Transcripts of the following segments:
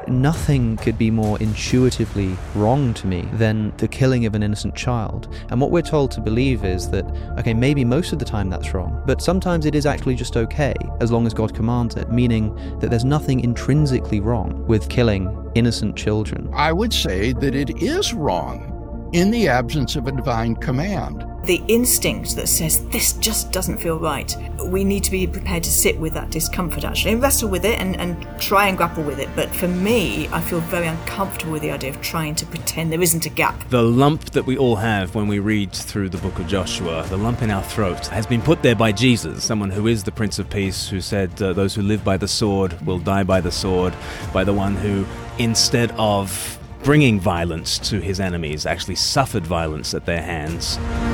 nothing could be more intuitively wrong to me than the killing of an innocent child. And what we're told to believe is that, okay, maybe most of the time that's wrong, but sometimes it is actually just okay, as long as God commands it, meaning that there's nothing intrinsically wrong with killing innocent children. I would say that it is wrong in the absence of a divine command. The instinct that says this just doesn't feel right, we need to be prepared to sit with that discomfort actually and wrestle with it and try and grapple with it. But for me, I feel very uncomfortable with the idea of trying to pretend there isn't a gap. The lump that we all have when we read through the book of Joshua, the lump in our throat, has been put there by Jesus, someone who is the Prince of Peace, who said those who live by the sword will die by the sword, by the one who, instead of bringing violence to his enemies, actually suffered violence at their hands.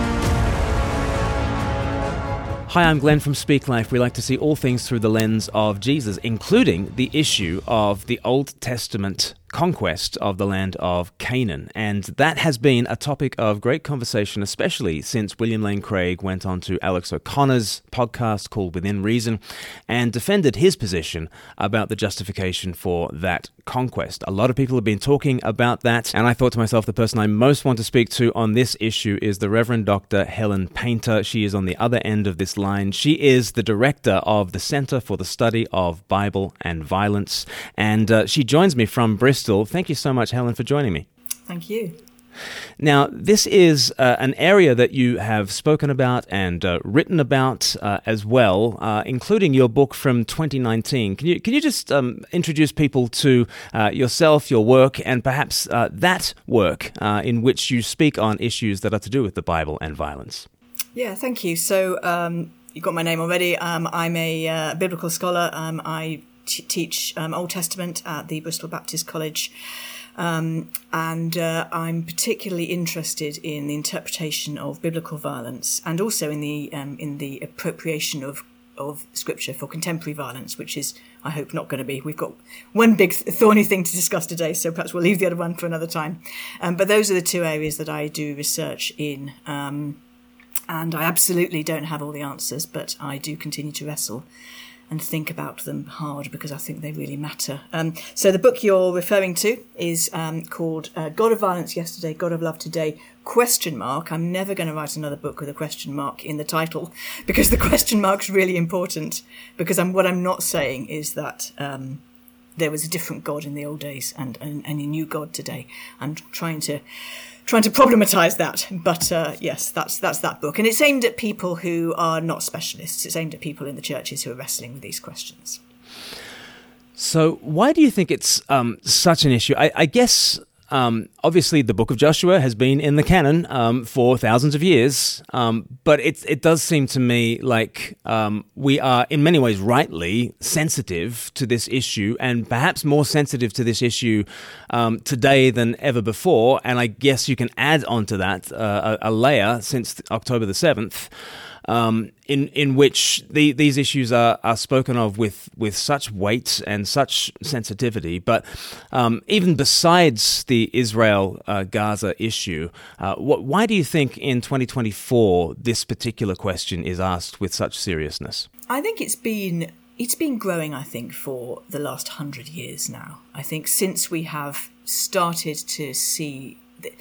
Hi, I'm Glenn from Speak Life. We like to see all things through the lens of Jesus, including the issue of the Old Testament conquest of the land of Canaan. And that has been a topic of great conversation, especially since William Lane Craig went on to Alex O'Connor's podcast called Within Reason and defended his position about the justification for that conquest. A lot of people have been talking about that, and I thought to myself, the person I most want to speak to on this issue is the Reverend Dr. Helen Paynter. She is on the other end of this line. She is the director of the Center for the Study of Bible and Violence, and she joins me from Bristol. Thank you so much, Helen, for joining me. Thank you. Now, this is an area that you have spoken about and written about as well, including your book from 2019. Can you just introduce people to yourself, your work, and perhaps that work in which you speak on issues that are to do with the Bible and violence? Yeah, thank you. So you've got my name already. I'm a biblical scholar. I teach Old Testament at the Bristol Baptist College. And I'm particularly interested in the interpretation of biblical violence and also in the appropriation of Scripture for contemporary violence, which is, I hope, not going to be. We've got one big thorny thing to discuss today, so perhaps we'll leave the other one for another time. But those are the two areas that I do research in. And I absolutely don't have all the answers, but I do continue to wrestle and think about them hard because I think they really matter. So the book you're referring to is called God of Violence Yesterday, God of Love Today, ? I'm never going to write another book with a question mark in the title because the question mark's really important, because what I'm not saying is that there was a different God in the old days and a new God today. I'm trying to problematize that, but yes, that's that book, and it's aimed at people who are not specialists. It's aimed at people in the churches who are wrestling with these questions. So, why do you think it's such an issue? I guess obviously the Book of Joshua has been in the canon for thousands of years, but it does seem to me like we are, in many ways, rightly sensitive to this issue, and perhaps more sensitive to this issue today than ever before. And I guess you can add onto that a layer since October the 7th. In which these issues are spoken of with such weight and such sensitivity. But even besides the Israel-Gaza issue, why do you think in 2024 this particular question is asked with such seriousness? I think it's been growing, I think, for the last 100 years now. I think since we have started to see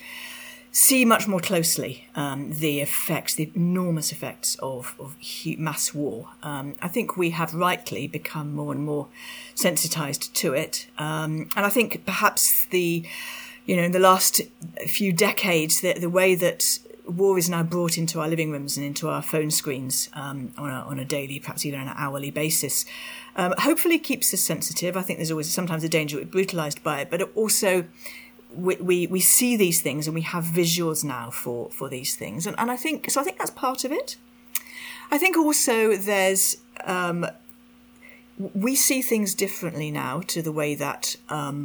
much more closely the enormous effects of mass war. I think we have rightly become more and more sensitized to it. And I think perhaps in the last few decades, the way that war is now brought into our living rooms and into our phone screens on a daily, perhaps even an hourly basis, hopefully keeps us sensitive. I think there's always sometimes a danger we're brutalized by it, but also we see these things and we have visuals now for these things. And I think that's part of it. I think also there's, we see things differently now to the way that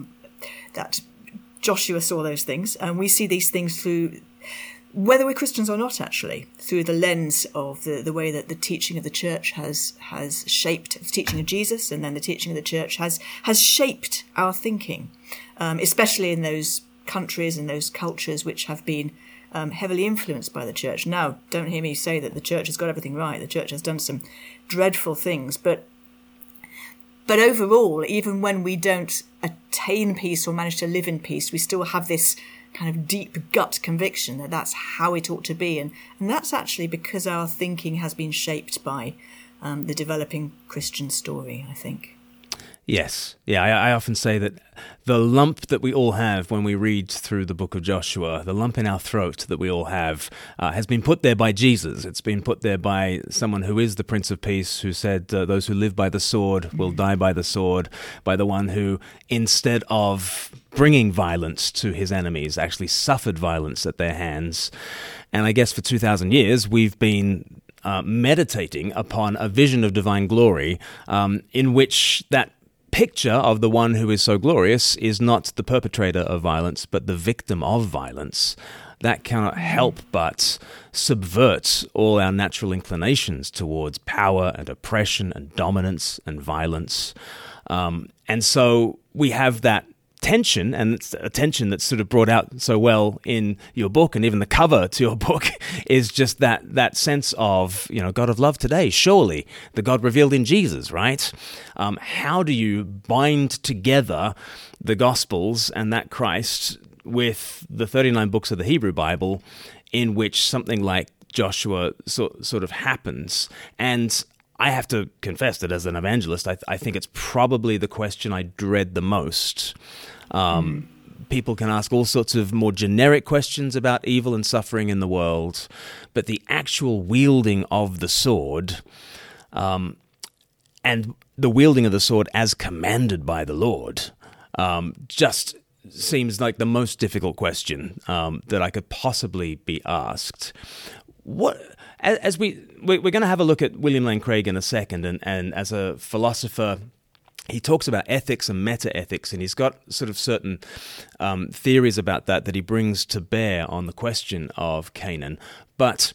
Joshua saw those things. And we see these things through, whether we're Christians or not, actually, through the lens of the way that the teaching of the church has shaped the teaching of Jesus, and then the teaching of the church has shaped our thinking, especially in those countries and those cultures which have been heavily influenced by the church. Now, don't hear me say that the church has got everything right. The church has done some dreadful things, but But overall, even when we don't attain peace or manage to live in peace, we still have this kind of deep gut conviction that that's how it ought to be. And that's actually because our thinking has been shaped by the developing Christian story, I think. Yes. Yeah, I often say that the lump that we all have when we read through the book of Joshua, the lump in our throat that we all have, has been put there by Jesus. It's been put there by someone who is the Prince of Peace, who said, those who live by the sword will die by the sword, by the one who, instead of bringing violence to his enemies, actually suffered violence at their hands. And I guess for 2,000 years, we've been meditating upon a vision of divine glory in which that picture of the one who is so glorious is not the perpetrator of violence, but the victim of violence. That cannot help but subvert all our natural inclinations towards power and oppression and dominance and violence. And so we have that tension, and it's a tension that's sort of brought out so well in your book, and even the cover to your book is just that sense of, God of love today, surely the God revealed in Jesus, right? How do you bind together the Gospels and that Christ with the 39 books of the Hebrew Bible in which something like Joshua sort of happens? And I have to confess that as an evangelist, I think it's probably the question I dread the most. People can ask all sorts of more generic questions about evil and suffering in the world, but the actual wielding of the sword, and the wielding of the sword as commanded by the Lord, just seems like the most difficult question that I could possibly be asked. We're going to have a look at William Lane Craig in a second, and as a philosopher, he talks about ethics and meta-ethics, and he's got sort of certain theories about that he brings to bear on the question of Canaan. But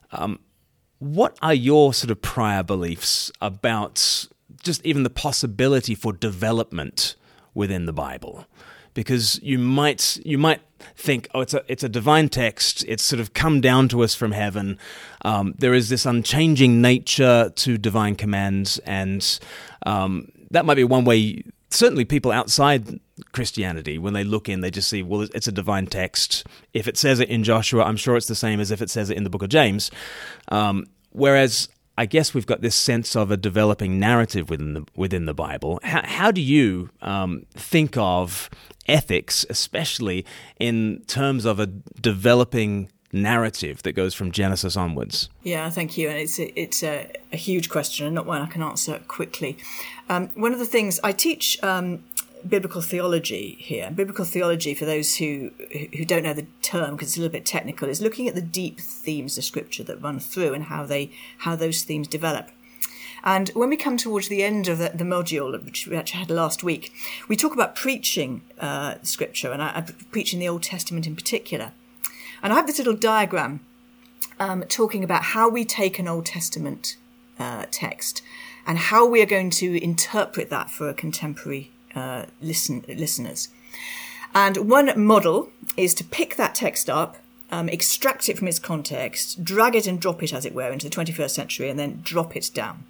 what are your sort of prior beliefs about just even the possibility for development within the Bible? Because you might think, it's a divine text. It's sort of come down to us from heaven. There is this unchanging nature to divine commands, and that might be one way. Certainly, people outside Christianity, when they look in, they just see, well, it's a divine text. If it says it in Joshua, I'm sure it's the same as if it says it in the book of James. Whereas, I guess we've got this sense of a developing narrative within the Bible. How do you think of ethics, especially in terms of a developing narrative that goes from Genesis onwards? Yeah, thank you. And it's a huge question, and not one I can answer quickly. One of the things I teach biblical theology here. Biblical theology, for those who don't know the term, because it's a little bit technical, is looking at the deep themes of Scripture that run through and how those themes develop. And when we come towards the end of the module, which we actually had last week, we talk about preaching Scripture, and I preach in the Old Testament in particular. And I have this little diagram talking about how we take an Old Testament text and how we are going to interpret that for a contemporary listeners. And one model is to pick that text up, extract it from its context, drag it and drop it, as it were, into the 21st century, and then drop it down.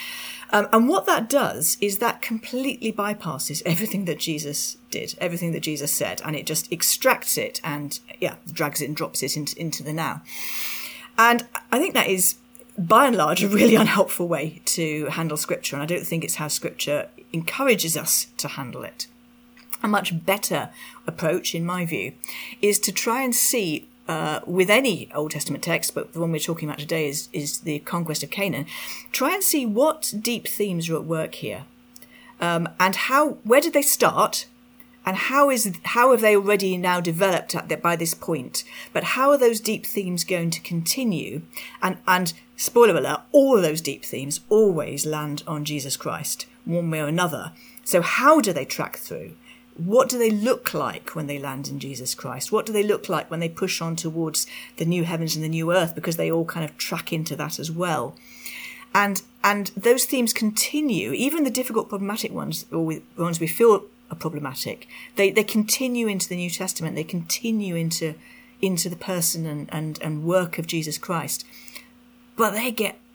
And what that does is that completely bypasses everything that Jesus did, everything that Jesus said, and it just extracts it and, drags it and drops it into the now. And I think that is, by and large, a really unhelpful way to handle Scripture, and I don't think it's how Scripture encourages us to handle it. A much better approach, in my view, is to try and see, with any Old Testament text, but the one we're talking about today is the conquest of Canaan, try and see what deep themes are at work here, and where did they start, and how have they already now developed by this point, but how are those deep themes going to continue, and spoiler alert, all of those deep themes always land on Jesus Christ, one way or another. So how do they track through? What do they look like when they land in Jesus Christ? What do they look like when they push on towards the new heavens and the new earth? Because they all kind of track into that as well. And those themes continue, even the difficult, problematic ones, or the ones we feel are problematic. They continue into the New Testament. They continue into the person and work of Jesus Christ. But they get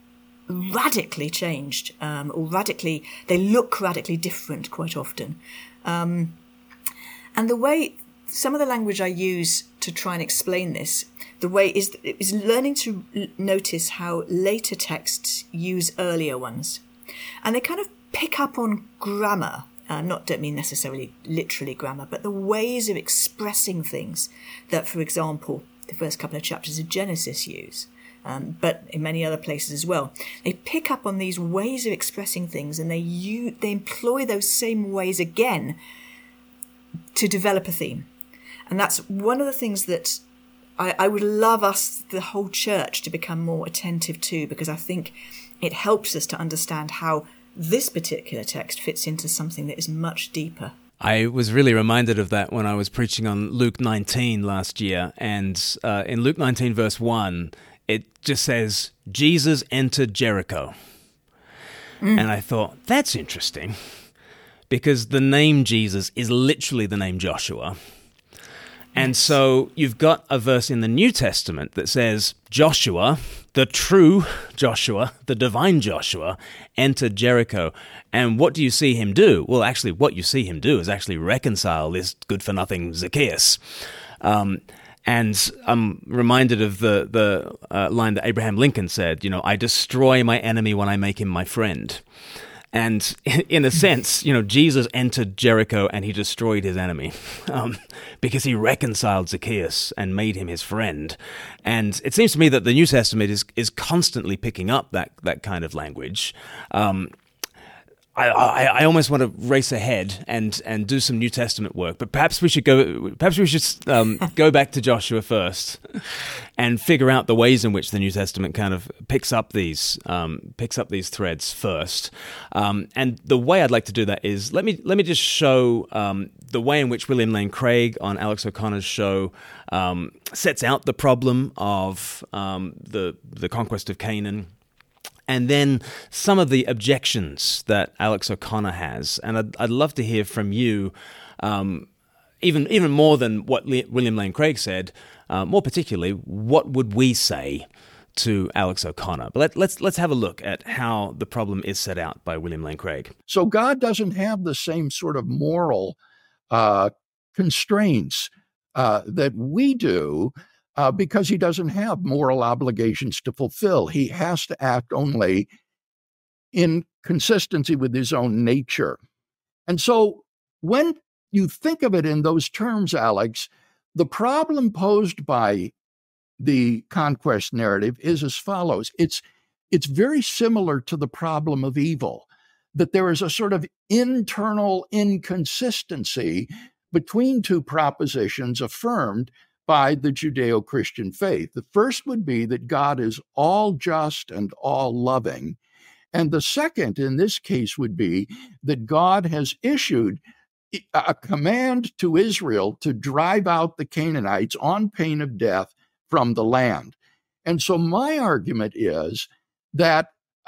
radically changed, they look radically different quite often. And the way, some of the language I use to try and explain this, the way is learning to notice how later texts use earlier ones. And they kind of pick up on grammar. Don't mean necessarily literally grammar, but the ways of expressing things that, for example, the first couple of chapters of Genesis use, but in many other places as well. They pick up on these ways of expressing things, and they employ those same ways again to develop a theme. And that's one of the things that I would love us, the whole church, to become more attentive to, because I think it helps us to understand how this particular text fits into something that is much deeper. I was really reminded of that when I was preaching on Luke 19 last year. And in Luke 19, verse 1, it just says, Jesus entered Jericho. And I thought, that's interesting, because the name Jesus is literally the name Joshua. And so you've got a verse in the New Testament that says, Joshua, the true Joshua, the divine Joshua, entered Jericho. And what do you see him do? Well, actually, what you see him do is actually reconcile this good-for-nothing Zacchaeus. And I'm reminded of the line that Abraham Lincoln said, I destroy my enemy when I make him my friend. And in a sense, Jesus entered Jericho and he destroyed his enemy because he reconciled Zacchaeus and made him his friend. And it seems to me that the New Testament is constantly picking up that kind of language. I almost want to race ahead and do some New Testament work, but perhaps we should go back to Joshua first and figure out the ways in which the New Testament kind of picks up these threads first. And the way I'd like to do that is let me just show the way in which William Lane Craig on Alex O'Connor's show sets out the problem of the conquest of Canaan. And then some of the objections that Alex O'Connor has. And I'd love to hear from you, even more than what William Lane Craig said, more particularly, what would we say to Alex O'Connor? But let's have a look at how the problem is set out by William Lane Craig. So God doesn't have the same sort of moral constraints that we do, because he doesn't have moral obligations to fulfill. He has to act only in consistency with his own nature. And so when you think of it in those terms, Alex, the problem posed by the conquest narrative is as follows. It's very similar to the problem of evil, that there is a sort of internal inconsistency between two propositions affirmed by the Judeo-Christian faith. The first would be that God is all just and all loving. And the second, in this case, would be that God has issued a command to Israel to drive out the Canaanites on pain of death from the land. And so my argument is that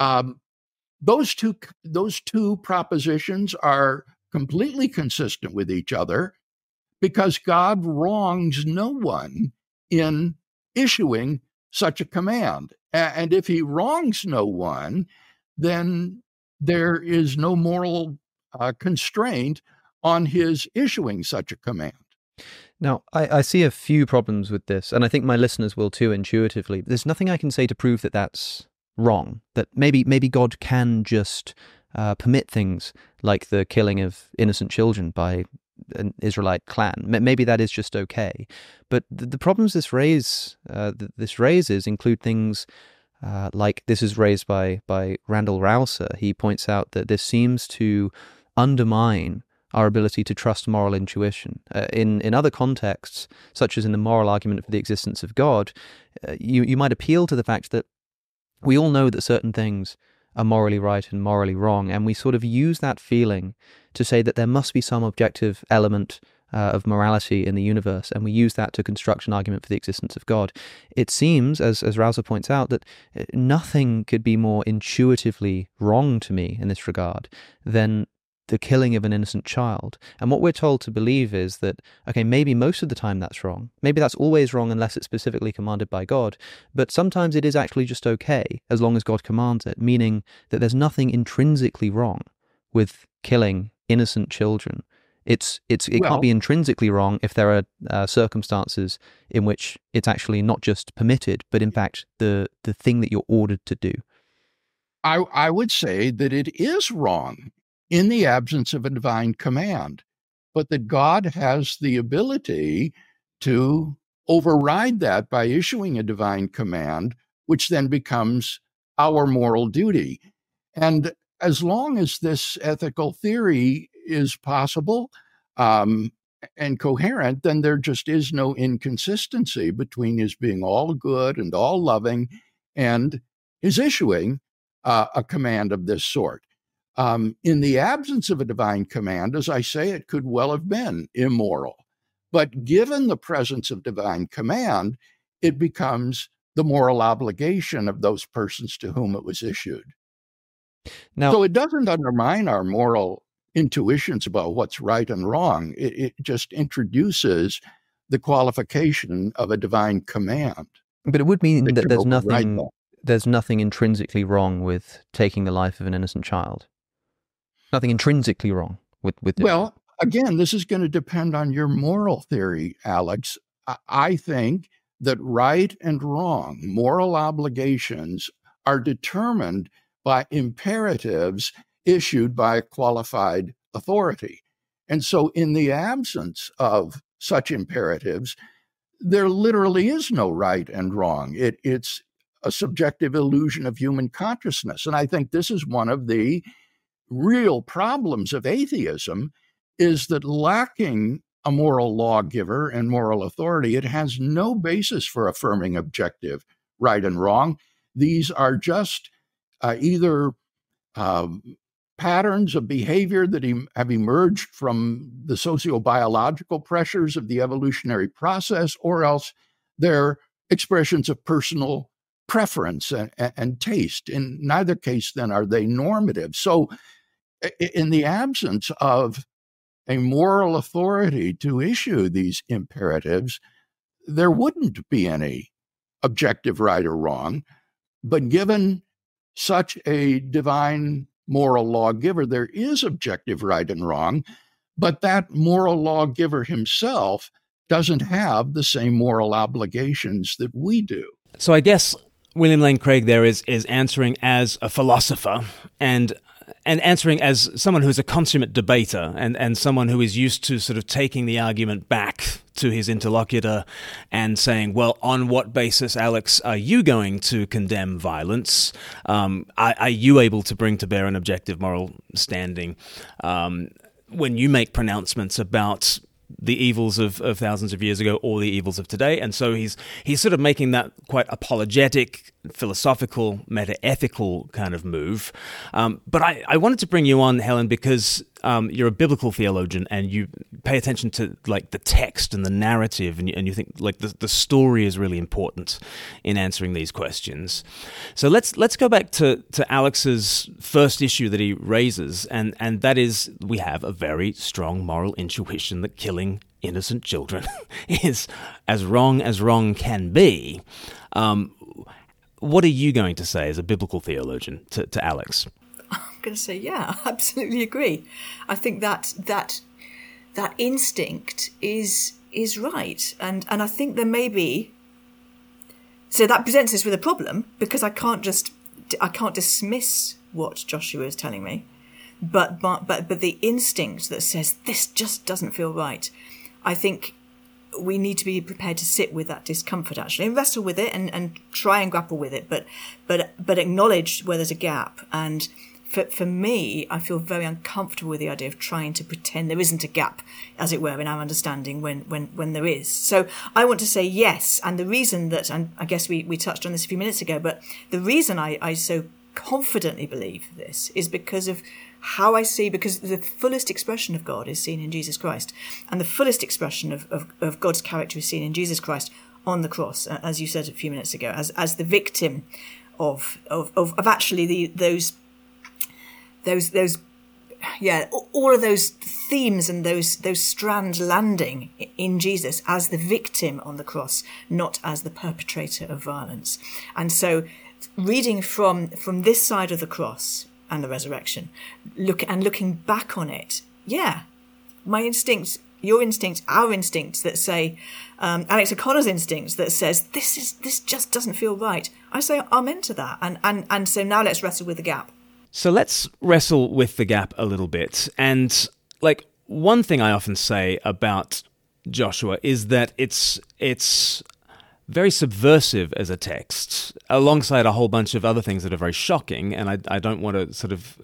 those two propositions are completely consistent with each other, because God wrongs no one in issuing such a command. And if he wrongs no one, then there is no moral constraint on his issuing such a command. Now, I see a few problems with this, and I think my listeners will too intuitively. There's nothing I can say to prove that that's wrong, that maybe God can just permit things like the killing of innocent children by an Israelite clan. Maybe that is just okay. But the problems this raises include things like this is raised by Randall Rouser. He points out that this seems to undermine our ability to trust moral intuition. In other contexts, such as in the moral argument for the existence of God, you might appeal to the fact that we all know that certain things are morally right and morally wrong, and we sort of use that feeling to say that there must be some objective element of morality in the universe, and we use that to construct an argument for the existence of God. It seems, as Rouser points out, that nothing could be more intuitively wrong to me in this regard than the killing of an innocent child. And what we're told to believe is that, okay, maybe most of the time that's wrong. Maybe that's always wrong unless it's specifically commanded by God. But sometimes it is actually just okay as long as God commands it, meaning that there's nothing intrinsically wrong with killing innocent children. It can't be intrinsically wrong if there are circumstances in which it's actually not just permitted, but in fact the thing that you're ordered to do. I would say that it is wrong in the absence of a divine command, but that God has the ability to override that by issuing a divine command, which then becomes our moral duty. And as long as this ethical theory is possible and coherent, then there just is no inconsistency between his being all good and all loving and his issuing a command of this sort. In the absence of a divine command, as I say, it could well have been immoral. But given the presence of divine command, it becomes the moral obligation of those persons to whom it was issued. Now, so it doesn't undermine our moral intuitions about what's right and wrong. It just introduces the qualification of a divine command. But it would mean that there's nothing intrinsically wrong with taking the life of an innocent child. Nothing intrinsically wrong with Well, again, this is going to depend on your moral theory, Alex. I think that right and wrong, moral obligations, are determined by imperatives issued by a qualified authority. And so in the absence of such imperatives, there literally is no right and wrong. It's a subjective illusion of human consciousness. And I think this is one of the real problems of atheism, is that lacking a moral lawgiver and moral authority, it has no basis for affirming objective right and wrong. These are just either patterns of behavior that have emerged from the sociobiological pressures of the evolutionary process, or else they're expressions of personal preference and taste. In neither case, then, are they normative. So in the absence of a moral authority to issue these imperatives, there wouldn't be any objective right or wrong. But given such a divine moral lawgiver, there is objective right and wrong, but that moral lawgiver himself doesn't have the same moral obligations that we do. So I guess William Lane Craig there is answering as a philosopher and answering as someone who's a consummate debater and someone who is used to sort of taking the argument back to his interlocutor and saying, well, on what basis, Alex, are you going to condemn violence? Are you able to bring to bear an objective moral standing when you make pronouncements about the evils of thousands of years ago or the evils of today? And so he's sort of making that quite apologetic, philosophical, meta-ethical kind of move. But I wanted to bring you on, Helen, because you're a biblical theologian and you pay attention to like the text and the narrative, and you think like the story is really important in answering these questions. So let's go back to Alex's first issue that he raises, and that is we have a very strong moral intuition that killing innocent children is as wrong can be. What are you going to say as a biblical theologian to Alex? I'm going to say, yeah, I absolutely agree. I think that instinct is right, and I think there may be. So that presents us with a problem, because I can't dismiss what Joshua is telling me, but the instinct that says this just doesn't feel right. I think we need to be prepared to sit with that discomfort, actually, and wrestle with it and try and grapple with it, but acknowledge where there's a gap. And for me, I feel very uncomfortable with the idea of trying to pretend there isn't a gap, as it were, in our understanding when there is. So I want to say yes. And the reason that, and I guess we touched on this a few minutes ago, but the reason I so confidently believe this is because of how I see, because the fullest expression of God is seen in Jesus Christ, and the fullest expression of God's character is seen in Jesus Christ on the cross, as you said a few minutes ago, as the victim of actually those all of those themes and those strands landing in Jesus as the victim on the cross, not as the perpetrator of violence. And so reading from this side of the cross and the resurrection, looking back on it, my instincts, your instincts, our instincts that say, Alex O'Connor's instincts that says, this just doesn't feel right. I say amen to that. And so now let's wrestle with the gap. So let's wrestle with the gap a little bit. And like one thing I often say about Joshua is that it's very subversive as a text, alongside a whole bunch of other things that are very shocking. And I don't want to sort of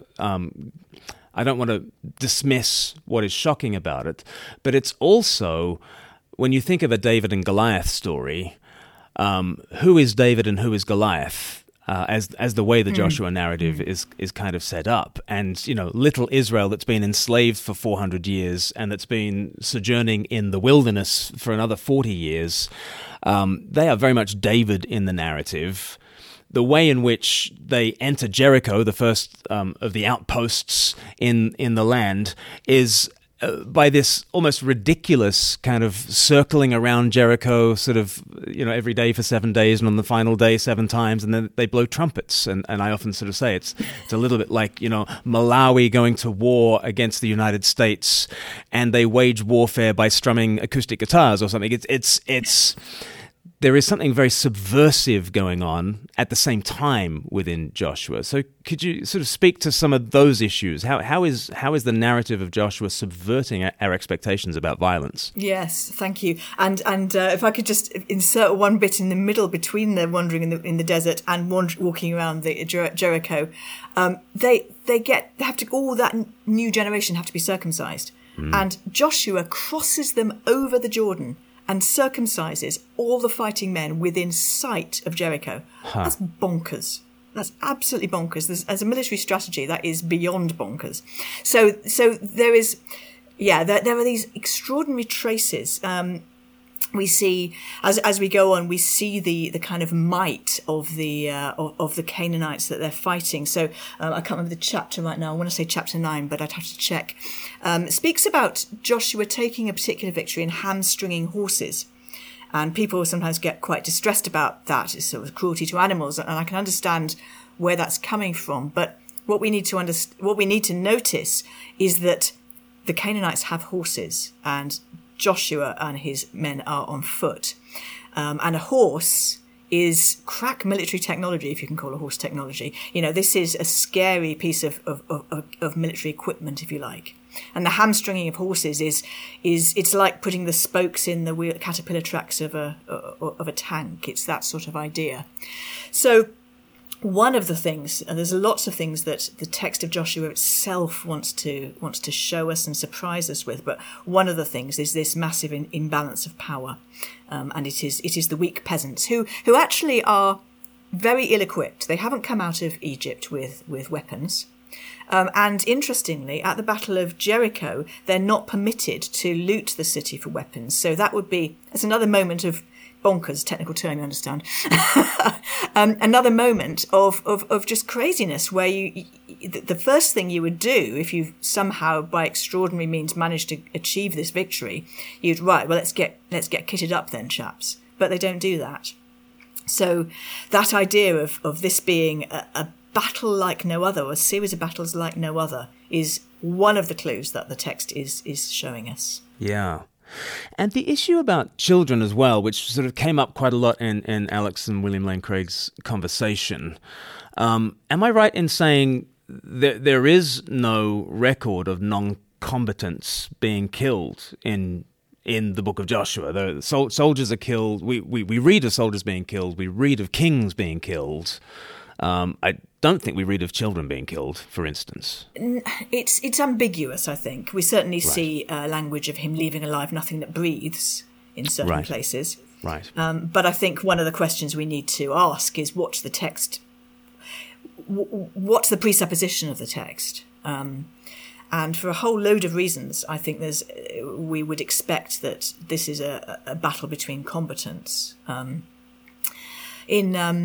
I don't want to dismiss what is shocking about it, but it's also, when you think of a David and Goliath story, who is David and who is Goliath? As the way the Joshua narrative is kind of set up. And, little Israel that's been enslaved for 400 years and that's been sojourning in the wilderness for another 40 years, they are very much David in the narrative. The way in which they enter Jericho, the first of the outposts in the land, is by this almost ridiculous kind of circling around Jericho, sort of, every day for 7 days, and on the final day 7 times, and then they blow trumpets. And I often sort of say it's a little bit like, Malawi going to war against the United States, and they wage warfare by strumming acoustic guitars or something. It's there is something very subversive going on at the same time within Joshua. So could you sort of speak to some of those issues? How is the narrative of Joshua subverting our expectations about violence? Yes, thank you. And if I could just insert one bit in the middle between the wandering in the desert and walking around the Jericho, that new generation have to be circumcised. And Joshua crosses them over the Jordan and circumcises all the fighting men within sight of Jericho. That's bonkers. That's absolutely bonkers. As a military strategy, that is beyond bonkers. So there is, there are these extraordinary traces. We see, as we go on, we see the kind of might of the Canaanites that they're fighting. So I can't remember the chapter right now. I want to say chapter 9, but I'd have to check. It speaks about Joshua taking a particular victory in hamstringing horses. And people sometimes get quite distressed about that. It's sort of cruelty to animals, and I can understand where that's coming from. But what we need to notice is that the Canaanites have horses, and Joshua and his men are on foot. And a horse is crack military technology, if you can call a horse technology. This is a scary piece of military equipment, if you like. And the hamstringing of horses is it's like putting the spokes in the caterpillar tracks of a tank. It's that sort of idea. So one of the things, and there's lots of things that the text of Joshua itself wants to show us and surprise us with, but one of the things is this massive imbalance of power, and it is the weak peasants who actually are very ill-equipped. They haven't come out of Egypt with weapons. And interestingly, at the Battle of Jericho, they're not permitted to loot the city for weapons. So that's another moment of bonkers, technical term, you understand. Another moment of just craziness, where the first thing you would do if you somehow by extraordinary means managed to achieve this victory, let's get kitted up then, chaps. But they don't do that. So that idea of this being a battle like no other, or a series of battles like no other, is one of the clues that the text is showing us. Yeah. And the issue about children as well, which sort of came up quite a lot in Alex and William Lane Craig's conversation. Am I right in saying there is no record of non-combatants being killed in the book of Joshua? The soldiers are killed. We read of soldiers being killed. We read of kings being killed. I don't think we read of children being killed, for instance. It's ambiguous, I think. We certainly see language of him leaving alive nothing that breathes in certain places. Right. But I think one of the questions we need to ask is what's the text? What's the presupposition of the text? And for a whole load of reasons, I think we would expect that this is a battle between combatants. In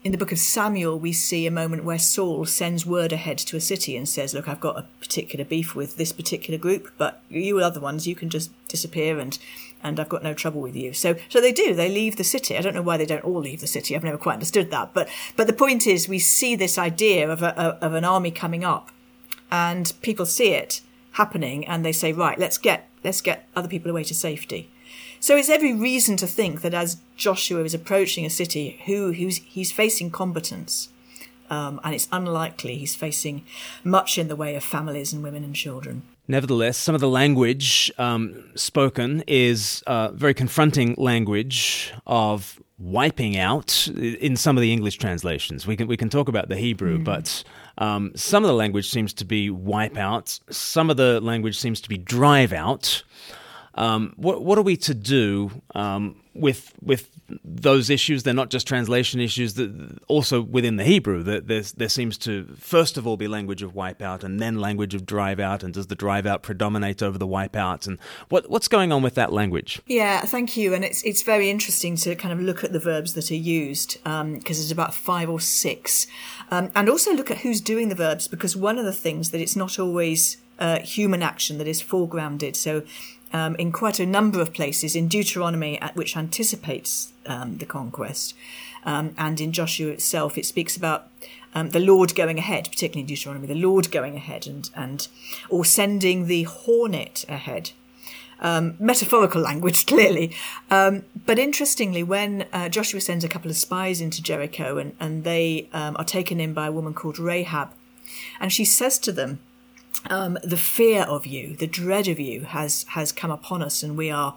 in the book of Samuel, we see a moment where Saul sends word ahead to a city and says, look, I've got a particular beef with this particular group, but you other ones, you can just disappear and I've got no trouble with you. So they do. They leave the city. I don't know why they don't all leave the city. I've never quite understood that. But the point is, we see this idea of an army coming up, and people see it happening, and they say, right, let's get other people away to safety. So it's every reason to think that as Joshua is approaching a city, he's facing combatants, and it's unlikely he's facing much in the way of families and women and children. Nevertheless, some of the language spoken is very confronting language of wiping out in some of the English translations. We can talk about the Hebrew, but some of the language seems to be wipe out. Some of the language seems to be drive out. What are we to do with those issues? They're not just translation issues. Also within the Hebrew, there seems to first of all be language of wipe out, and then language of drive out. And does the drive out predominate over the wipe out? And what's going on with that language? Yeah, thank you. And it's very interesting to kind of look at the verbs that are used, because there's about 5 or 6, and also look at who's doing the verbs, because one of the things that it's not always human action that is foregrounded. So in quite a number of places in Deuteronomy, which anticipates the conquest, and in Joshua itself, it speaks about the Lord going ahead, particularly in Deuteronomy, the Lord going ahead and or sending the hornet ahead. Metaphorical language, clearly. But interestingly, when Joshua sends a couple of spies into Jericho and they are taken in by a woman called Rahab, and she says to them, the fear of you, the dread of you has come upon us, and we are,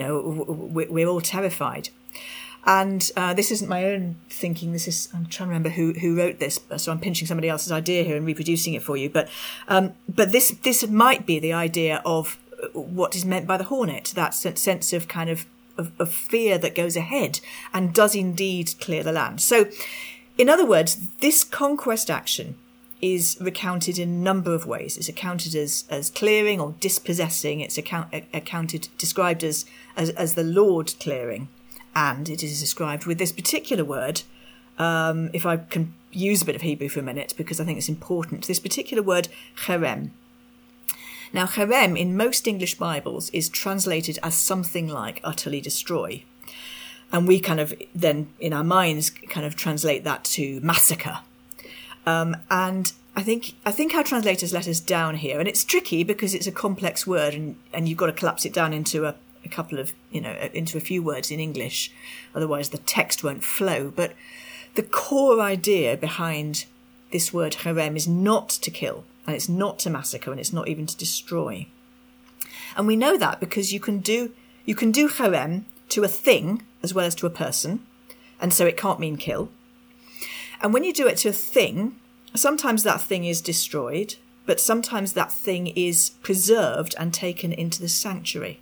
we're all terrified. And this isn't my own thinking. This is, I'm trying to remember who wrote this, so I'm pinching somebody else's idea here and reproducing it for you. But this might be the idea of what is meant by the hornet, that sense of kind of fear that goes ahead and does indeed clear the land. So, in other words, this conquest action is recounted in a number of ways. It's accounted as clearing or dispossessing. It's described as the Lord clearing. And it is described with this particular word, if I can use a bit of Hebrew for a minute, because I think it's important, this particular word, cherem. Now, cherem in most English Bibles is translated as something like utterly destroy. And we kind of then, in our minds, kind of translate that to massacre. And I think our translators let us down here, and it's tricky because it's a complex word, and you've got to collapse it down into a couple of, into a few words in English, otherwise the text won't flow. But the core idea behind this word cherem is not to kill, and it's not to massacre, and it's not even to destroy. And we know that because you can do cherem to a thing as well as to a person, and so it can't mean kill. And when you do it to a thing, sometimes that thing is destroyed, but sometimes that thing is preserved and taken into the sanctuary.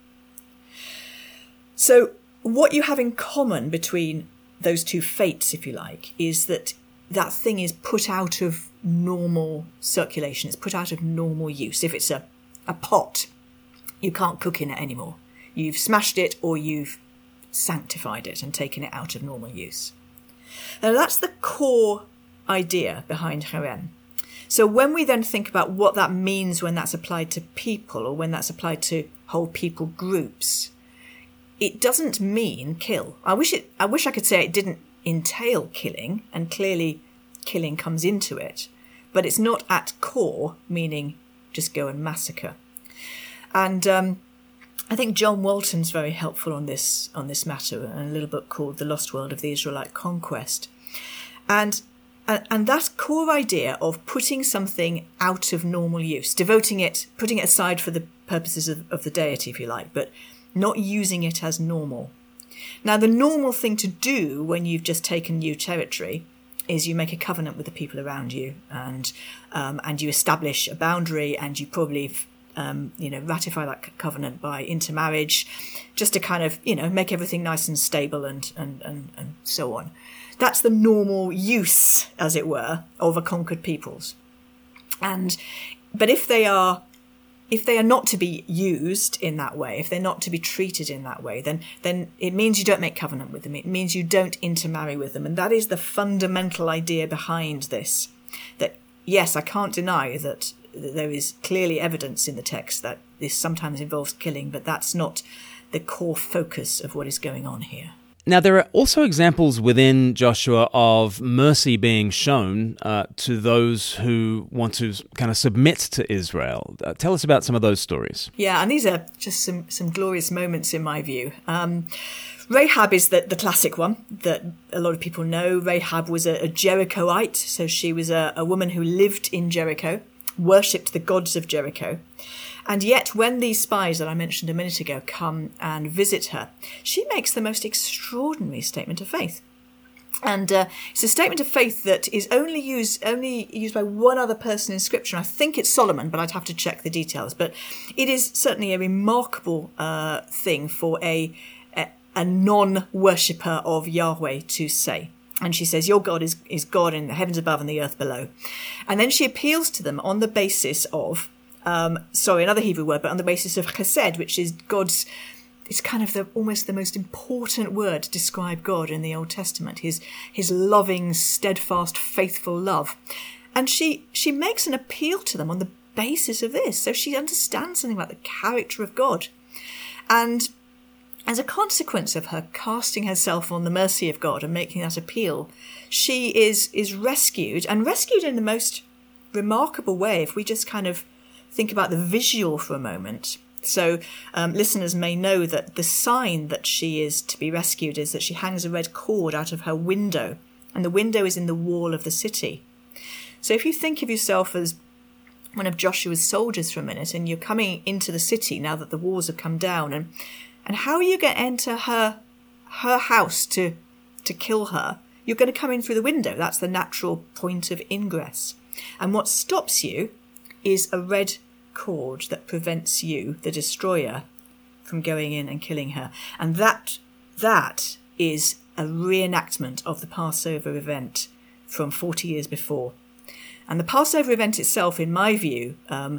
So what you have in common between those two fates, if you like, is that thing is put out of normal circulation. It's put out of normal use. If it's a pot, you can't cook in it anymore. You've smashed it or you've sanctified it and taken it out of normal use. Now, that's the core idea behind cherem. So when we then think about what that means when that's applied to people or when that's applied to whole people groups, it doesn't mean kill. I wish I could say it didn't entail killing, and clearly killing comes into it, but it's not at core meaning just go and massacre. And I think John Walton's very helpful on this matter, in a little book called The Lost World of the Israelite Conquest. And that core idea of putting something out of normal use, putting it aside for the purposes of the deity, if you like, but not using it as normal. Now, the normal thing to do when you've just taken new territory is you make a covenant with the people around you, and you establish a boundary, and you probably ratify that covenant by intermarriage, just to kind of make everything nice and stable and so on. That's the normal use, as it were, of a conquered peoples. But if they are if they are not to be used in that way, if they're not to be treated in that way, then it means you don't make covenant with them. It means you don't intermarry with them. And that is the fundamental idea behind this. That, yes, I can't deny that there is clearly evidence in the text that this sometimes involves killing, but that's not the core focus of what is going on here. Now, there are also examples within Joshua of mercy being shown to those who want to kind of submit to Israel. Tell us about some of those stories. Yeah, and these are just some glorious moments in my view. Rahab is the classic one that a lot of people know. Rahab was a Jerichoite, so she was a woman who lived in Jericho, worshipped the gods of Jericho. And yet when these spies that I mentioned a minute ago come and visit her, she makes the most extraordinary statement of faith. And it's a statement of faith that is only used by one other person in Scripture. I think it's Solomon, but I'd have to check the details. But it is certainly a remarkable thing for a non-worshipper of Yahweh to say. And she says, your God is God in the heavens above and the earth below. And then she appeals to them on the basis of, another Hebrew word, but on the basis of chesed, which is God's, it's kind of almost the most important word to describe God in the Old Testament, his loving, steadfast, faithful love. And she makes an appeal to them on the basis of this. So she understands something about the character of God. And as a consequence of her casting herself on the mercy of God and making that appeal, she is rescued, and rescued in the most remarkable way if we just kind of think about the visual for a moment. So listeners may know that the sign that she is to be rescued is that she hangs a red cord out of her window, and the window is in the wall of the city. So if you think of yourself as one of Joshua's soldiers for a minute, and you're coming into the city now that the walls have come down, and how are you going to enter her house to kill her? You're going to come in through the window. That's the natural point of ingress. And what stops you is a red cord that prevents you, the destroyer, from going in and killing her. And that is a reenactment of the Passover event from 40 years before. And the Passover event itself, in my view,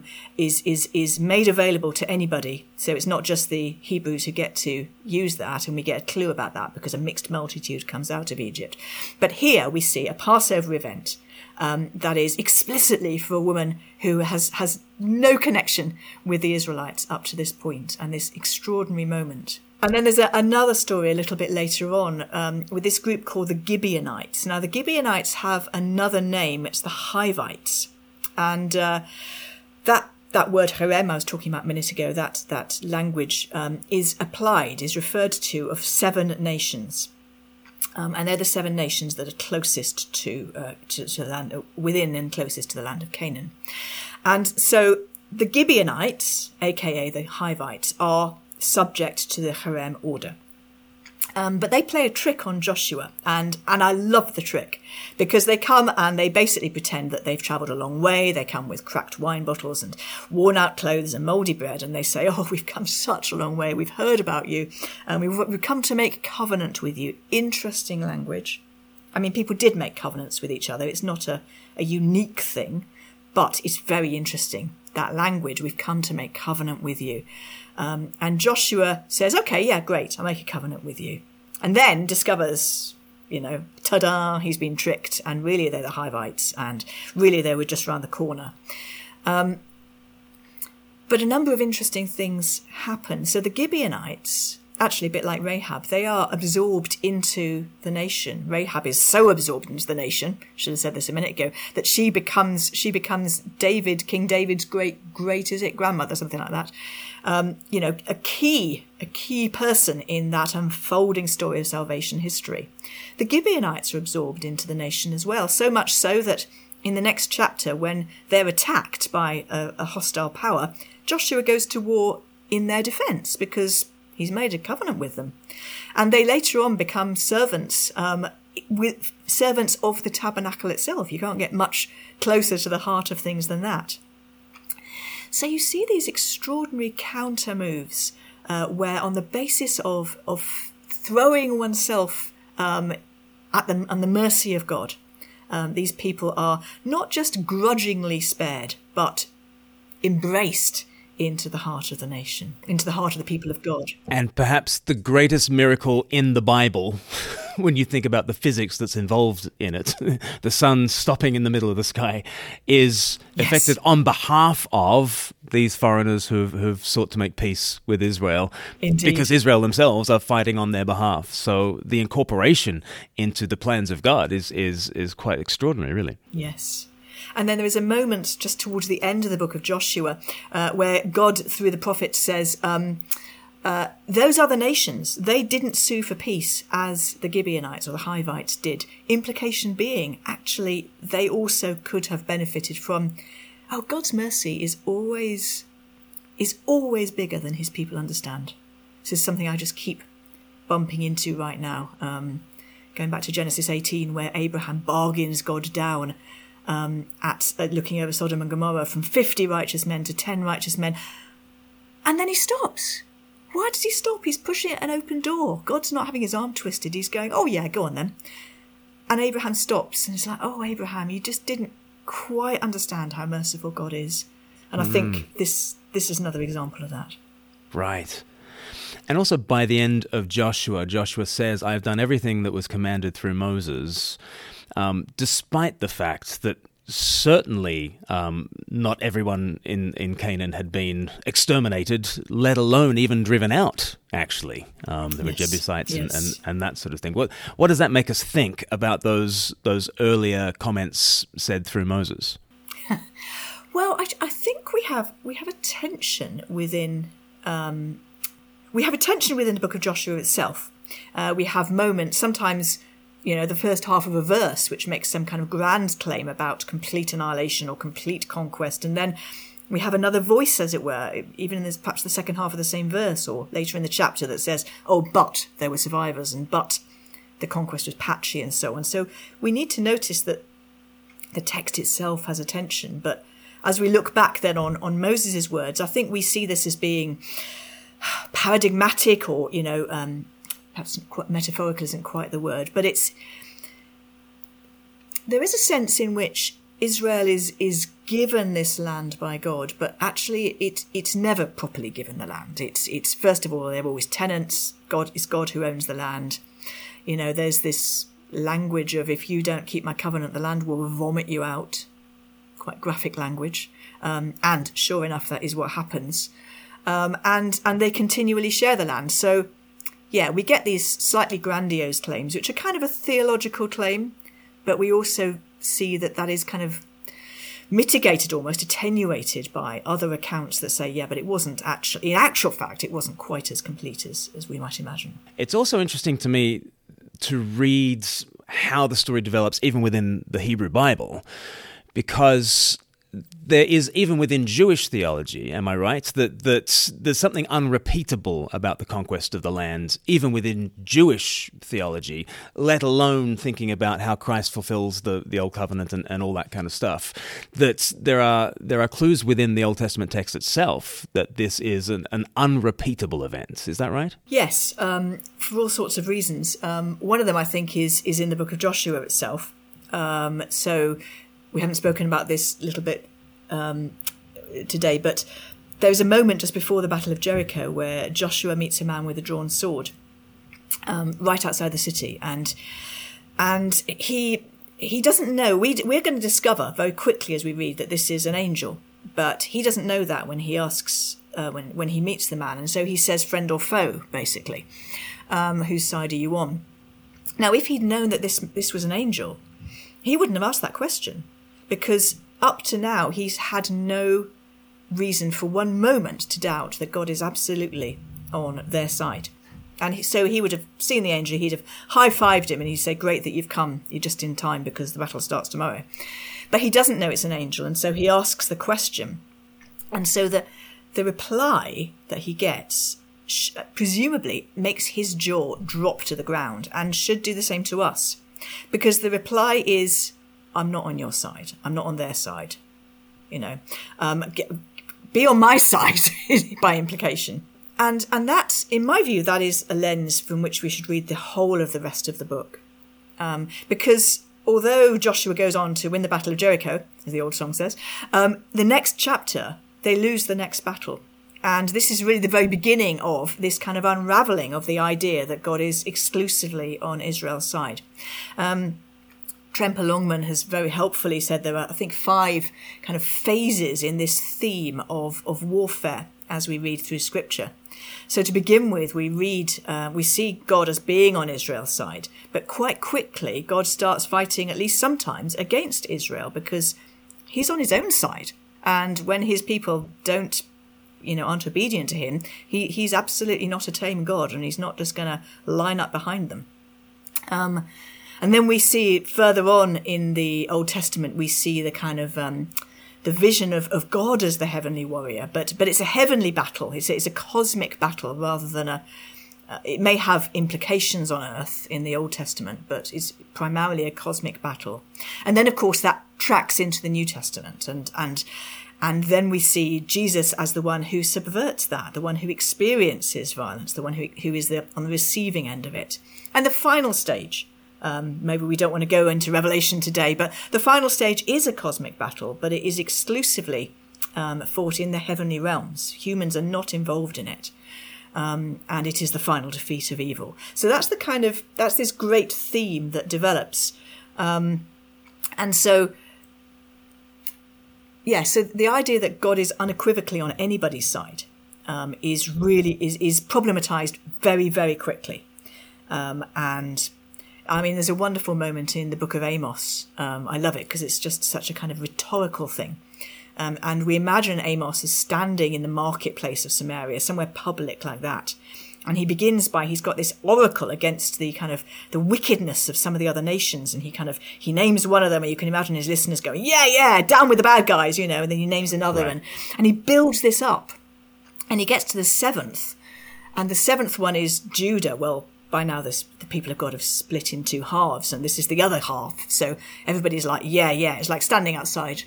is made available to anybody. So it's not just the Hebrews who get to use that, and we get a clue about that because a mixed multitude comes out of Egypt. But here we see a Passover event that is explicitly for a woman who has no connection with the Israelites up to this point, and this extraordinary moment. And then there's another story a little bit later on with this group called the Gibeonites. Now, the Gibeonites have another name. It's the Hivites. And that word harem I was talking about a minute ago, that language is referred to of 7 nations. And they're the 7 nations that are closest to the land, within and closest to the land of Canaan. And so the Gibeonites, aka the Hivites, are subject to the harem order. But they play a trick on Joshua, and I love the trick, because they come and they basically pretend that they've travelled a long way. They come with cracked wine bottles and worn out clothes and mouldy bread, and they say, oh, we've come such a long way, we've heard about you, and we've come to make covenant with you. Interesting language. I mean, people did make covenants with each other. It's not a unique thing, but it's very interesting, that language, we've come to make covenant with you. And Joshua says, okay, yeah, great, I'll make a covenant with you. And then discovers, ta-da, he's been tricked, and really they're the Hivites, and really they were just round the corner. But a number of interesting things happen. So the Gibeonites, actually a bit like Rahab, they are absorbed into the nation. Rahab is so absorbed into the nation, should have said this a minute ago, that she becomes King David's great is it, grandmother, something like that. A key person in that unfolding story of salvation history. The Gibeonites are absorbed into the nation as well, so much so that in the next chapter, when they're attacked by a hostile power, Joshua goes to war in their defence because he's made a covenant with them. And they later on become servants, servants of the tabernacle itself. You can't get much closer to the heart of things than that. So you see these extraordinary counter moves where, on the basis of throwing oneself on the mercy of God, these people are not just grudgingly spared, but embraced into the heart of the nation, into the heart of the people of God. And perhaps the greatest miracle in the Bible, when you think about the physics that's involved in it, the sun stopping in the middle of the sky, is effected on behalf of these foreigners who've sought to make peace with Israel. Indeed. Because Israel themselves are fighting on their behalf. So the incorporation into the plans of God is quite extraordinary, really. Yes. And then there is a moment just towards the end of the book of Joshua where God, through the prophet, says, those other nations, they didn't sue for peace as the Gibeonites or the Hivites did. Implication being, actually, they also could have benefited from, God's mercy is always bigger than his people understand. This is something I just keep bumping into right now. Going back to Genesis 18, where Abraham bargains God down at looking over Sodom and Gomorrah from 50 righteous men to 10 righteous men. And then he stops. Why does he stop? He's pushing an open door. God's not having his arm twisted. He's going, oh yeah, go on then. And Abraham stops and it's like, oh, Abraham, you just didn't quite understand how merciful God is. And I think this is another example of that. Right. And also by the end of Joshua says, I have done everything that was commanded through Moses, despite the fact that certainly not everyone in Canaan had been exterminated, let alone even driven out, actually. There were Jebusites and that sort of thing. What does that make us think about those earlier comments said through Moses? Well, I think we have a tension within the book of Joshua itself. We have moments, sometimes, the first half of a verse, which makes some kind of grand claim about complete annihilation or complete conquest. And then we have another voice, as it were, even in perhaps the second half of the same verse or later in the chapter that says, oh, but there were survivors and but the conquest was patchy and so on. So we need to notice that the text itself has a tension. But as we look back then on Moses' words, I think we see this as being paradigmatic or, perhaps quite metaphorical isn't quite the word, but there is a sense in which Israel is given this land by God, but actually it's never properly given the land. It's first of all, they're always tenants. It's God who owns the land. There's this language of, if you don't keep my covenant, the land will vomit you out. Quite graphic language. And sure enough, that is what happens. And they continually share the land. So, yeah, we get these slightly grandiose claims, which are kind of a theological claim, but we also see that is kind of mitigated, almost attenuated by other accounts that say, yeah, but it wasn't actually, in actual fact, it wasn't quite as complete as we might imagine. It's also interesting to me to read how the story develops even within the Hebrew Bible, because there is, even within Jewish theology, am I right, that there's something unrepeatable about the conquest of the land, even within Jewish theology, let alone thinking about how Christ fulfills the Old Covenant and all that kind of stuff. That there are clues within the Old Testament text itself that this is an unrepeatable event. Is that right? Yes, for all sorts of reasons. One of them, I think, is in the book of Joshua itself. So we haven't spoken about this a little bit today, but there was a moment just before the Battle of Jericho where Joshua meets a man with a drawn sword right outside the city, and he doesn't know. We're going to discover very quickly as we read that this is an angel, but he doesn't know that when he asks when he meets the man, and so he says friend or foe, basically. Whose side are you on? Now, if he'd known that this was an angel, he wouldn't have asked that question, because up to now he's had no reason for one moment to doubt that God is absolutely on their side. And so he would have seen the angel, he'd have high-fived him, and he'd say, great that you've come, you're just in time because the battle starts tomorrow. But he doesn't know it's an angel, and so he asks the question. And so the reply that he gets presumably makes his jaw drop to the ground, and should do the same to us. Because the reply is, I'm not on your side. I'm not on their side. Be on my side by implication. And that, in my view, that is a lens from which we should read the whole of the rest of the book. Because although Joshua goes on to win the Battle of Jericho, as the old song says, the next chapter they lose the next battle. And this is really the very beginning of this kind of unraveling of the idea that God is exclusively on Israel's side. Tremper Longman has very helpfully said there are, I think, 5 kind of phases in this theme of warfare as we read through Scripture. So to begin with, we see God as being on Israel's side, but quite quickly God starts fighting, at least sometimes, against Israel because he's on his own side. And when his people aren't obedient to him, he's absolutely not a tame God, and he's not just going to line up behind them. And then we see further on in the Old Testament, we see the kind of the vision of God as the heavenly warrior, but it's a heavenly battle. It's a cosmic battle rather than it may have implications on earth in the Old Testament, but it's primarily a cosmic battle. And then, of course, that tracks into the New Testament, and then we see Jesus as the one who subverts that, the one who experiences violence, the one who is on the receiving end of it. And the final stage, maybe we don't want to go into Revelation today, but the final stage is a cosmic battle, but it is exclusively fought in the heavenly realms. Humans are not involved in it. And it is the final defeat of evil. So that's this great theme that develops. And so the idea that God is unequivocally on anybody's side is problematized very, very quickly. And I mean, there's a wonderful moment in the book of Amos. I love it because it's just such a kind of rhetorical thing. And we imagine Amos as standing in the marketplace of Samaria, somewhere public like that. And he begins by, he's got this oracle against the kind of the wickedness of some of the other nations. And he names one of them, and you can imagine his listeners going, yeah, down with the bad guys, and then he names another. Right. And he builds this up. And he gets to the 7th. And the 7th one is Judah. Well, by now the people of God have split into halves, and this is the other half. So everybody's like, yeah. It's like standing outside,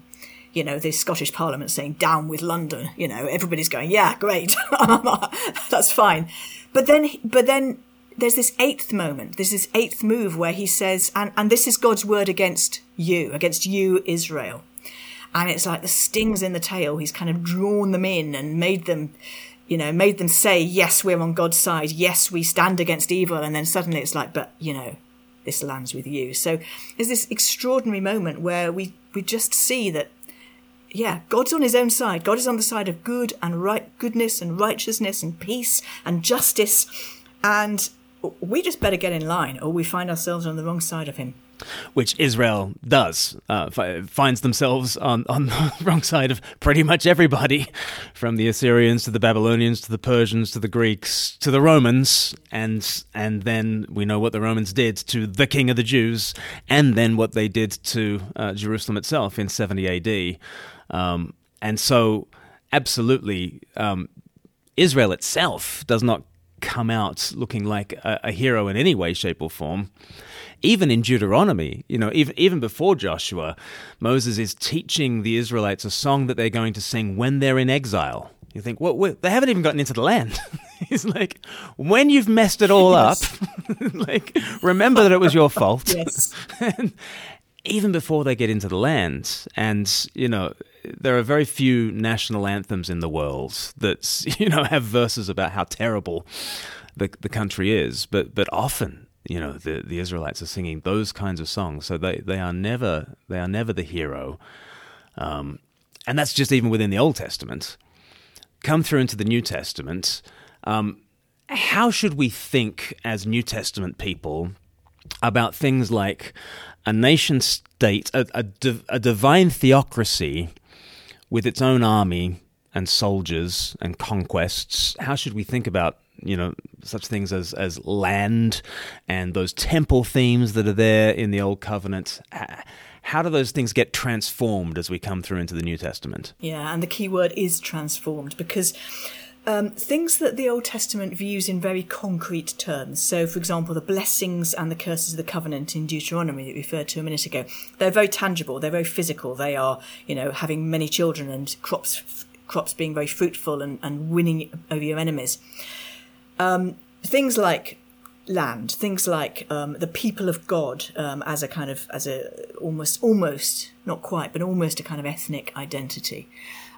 the Scottish Parliament saying, down with London. Everybody's going, yeah, great. That's fine. But then there's this 8th moment. There's this 8th move where he says, and this is God's word against you, Israel. And it's like the stings in the tail. He's kind of drawn them in and made them say, yes, we're on God's side. Yes, we stand against evil. And then suddenly it's like, but, this lands with you. So there's this extraordinary moment where we just see that, God's on his own side. God is on the side of goodness and righteousness and peace and justice. And we just better get in line, or we find ourselves on the wrong side of him. Which Israel does, finds themselves on the wrong side of pretty much everybody, from the Assyrians to the Babylonians to the Persians to the Greeks to the Romans, and then we know what the Romans did to the King of the Jews, and then what they did to Jerusalem itself in 70 AD. And so, absolutely, Israel itself does not come out looking like a hero in any way, shape, or form. Even in Deuteronomy, even before Joshua, Moses is teaching the Israelites a song that they're going to sing when they're in exile. You think, well, they haven't even gotten into the land. He's like, when you've messed it all up, remember that it was your fault. Yes. And even before they get into the land, and, there are very few national anthems in the world that, have verses about how terrible the country is, but often, the Israelites are singing those kinds of songs, so they are never the hero, and that's just even within the Old Testament. Come through into the New Testament, how should we think as New Testament people about things like a nation state, a divine theocracy with its own army and soldiers and conquests? How should we think about such things as land and those temple themes that are there in the Old Covenant? How do those things get transformed as we come through into the New Testament? Yeah, and the key word is transformed, because things that the Old Testament views in very concrete terms. So, for example, the blessings and the curses of the covenant in Deuteronomy that we referred to a minute ago, they're very tangible, they're very physical. They are, having many children and crops being very fruitful and winning over your enemies. Things like land, things like the people of God as a almost not quite, but almost a kind of ethnic identity,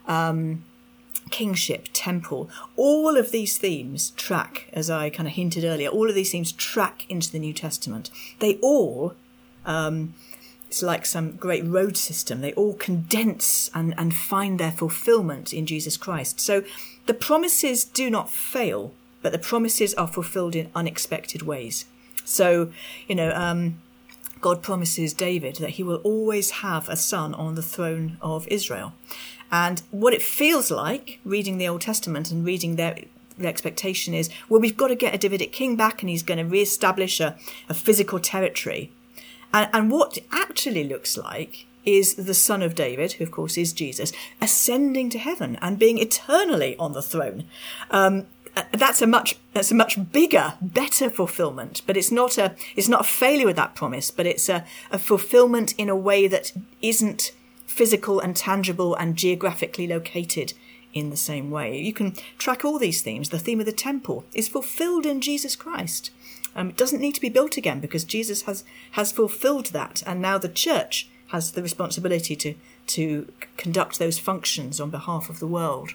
kingship, temple, all of these themes track, as I kind of hinted earlier, all of these themes track into the New Testament. They all, it's like some great road system, they all condense and find their fulfillment in Jesus Christ. So the promises do not fail, but the promises are fulfilled in unexpected ways. So, God promises David that he will always have a son on the throne of Israel. And what it feels like, reading the Old Testament and reading the expectation is, well, we've got to get a Davidic king back and he's going to reestablish a physical territory. And what it actually looks like is the son of David, who of course is Jesus, ascending to heaven and being eternally on the throne. That's a much bigger, better fulfillment. But it's not a failure of that promise, but it's a fulfillment in a way that isn't physical and tangible and geographically located in the same way. You can track all these themes. The theme of the temple is fulfilled in Jesus Christ. It doesn't need to be built again because Jesus has fulfilled that, and now the church has the responsibility to conduct those functions on behalf of the world.